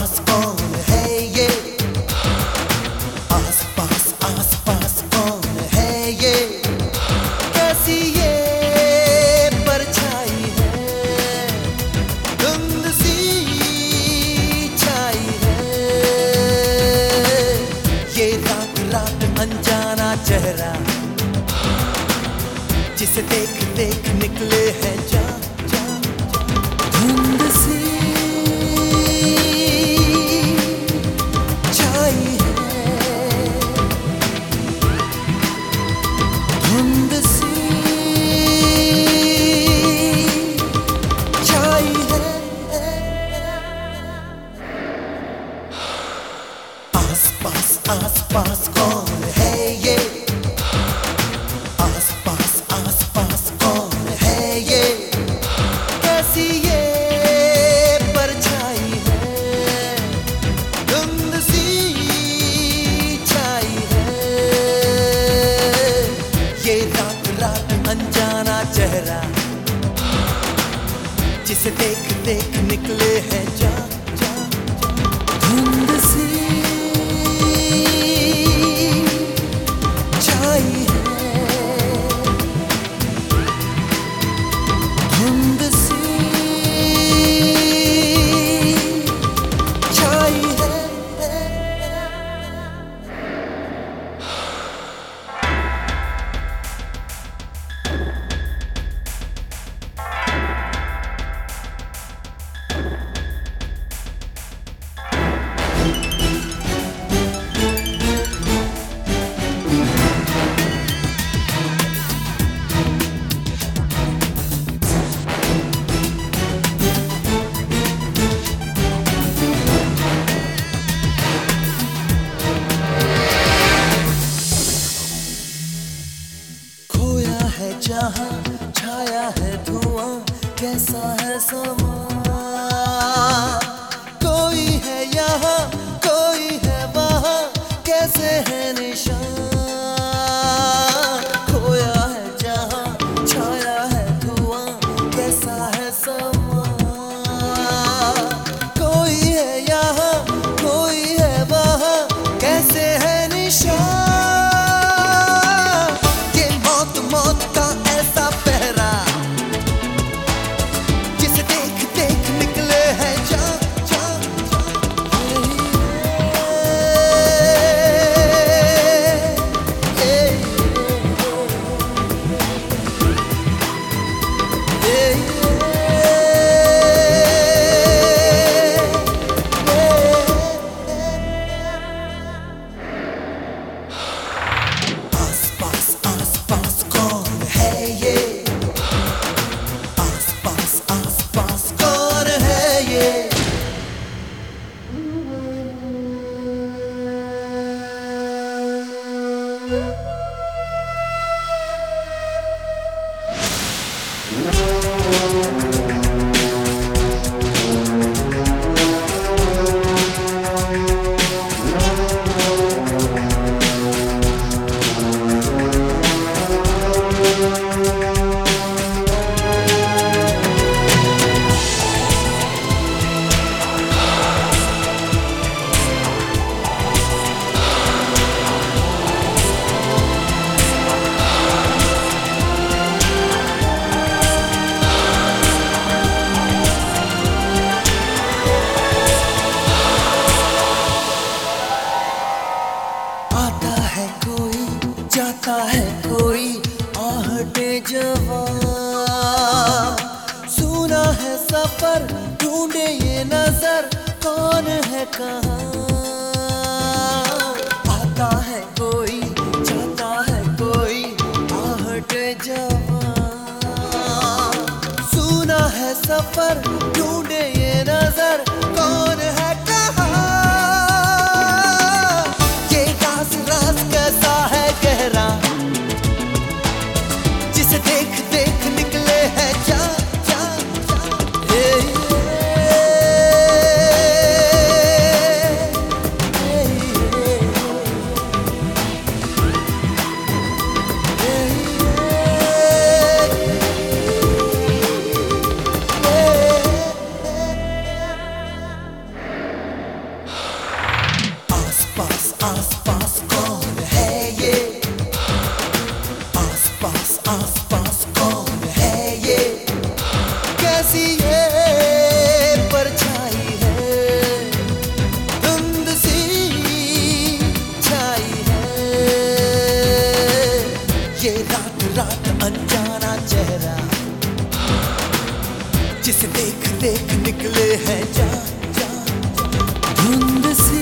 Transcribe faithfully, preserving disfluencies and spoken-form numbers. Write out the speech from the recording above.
पास कौन है ये, आस पास आस पास कौन है ये, कैसी ये परछाई है, धुंध सी छाई है, ये रात रात अनजाना चेहरा, जिसे देख देख निकले हैं जा जा, धुंध सी छाई है, धुंध सी छाई है, आस पास आस पास कौन है ये, आस पास आस पास कौन है ये, कैसी ये परछाई है, धुंध सी छाई है, ये रात रात अनजाना चेहरा, जिसे देख देख निकले हैं जा जा, धुंध सी छाई है, धुंध सी छाई है। जहाँ छाया है धुआं, कैसा है समा, कोई है यहाँ कोई है वहाँ, कैसे है निशान, खोया है जहाँ छाया है धुआं, कैसा है समा, कोई है यहाँ कोई है वहाँ, कैसे है निशान, जाता है कोई आहटे जवां, सुना है सफर ढूंढे ये नजर, कौन है कहाँ, आता है कोई जाता है कोई आहटे जवां, सुना है सफर ढूंढे ये नजर, कौन है कहाँ, ये राज राज कैसा है गहरा, जिसे देख देख निकले हैं जा जा जा, ए, ए, ए, ए, ए, जिसे देख देख निकले हैं जान, धुंध सी